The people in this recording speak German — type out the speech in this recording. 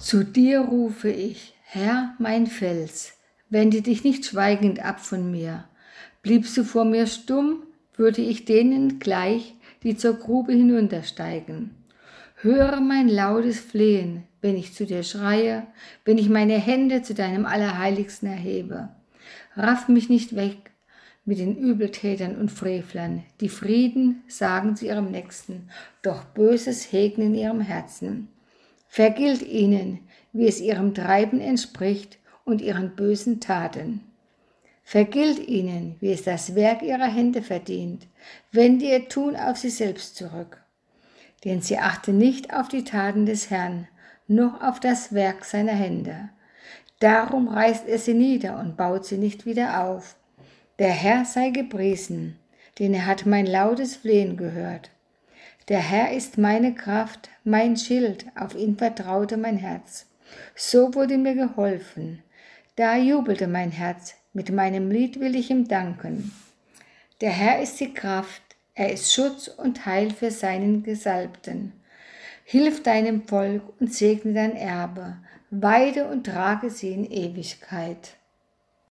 Zu dir rufe ich, Herr, mein Fels, wende dich nicht schweigend ab von mir. Bliebst du vor mir stumm, würde ich denen gleich, die zur Grube hinuntersteigen. Höre mein lautes Flehen, wenn ich zu dir schreie, wenn ich meine Hände zu deinem Allerheiligsten erhebe. Raff mich nicht weg mit den Übeltätern und Frevlern, die Frieden sagen zu ihrem Nächsten, doch Böses hegen in ihrem Herzen. Vergilt ihnen, wie es ihrem Treiben entspricht und ihren bösen Taten. Vergilt ihnen, wie es das Werk ihrer Hände verdient, wende ihr Tun auf sie selbst zurück. Denn sie achten nicht auf die Taten des Herrn, noch auf das Werk seiner Hände. Darum reißt er sie nieder und baut sie nicht wieder auf. Der Herr sei gepriesen, denn er hat mein lautes Flehen gehört. Der Herr ist meine Kraft, mein Schild, auf ihn vertraute mein Herz. So wurde mir geholfen. Da jubelte mein Herz, mit meinem Lied will ich ihm danken. Der Herr ist die Kraft, er ist Schutz und Heil für seinen Gesalbten. Hilf deinem Volk und segne dein Erbe, weide und trage sie in Ewigkeit.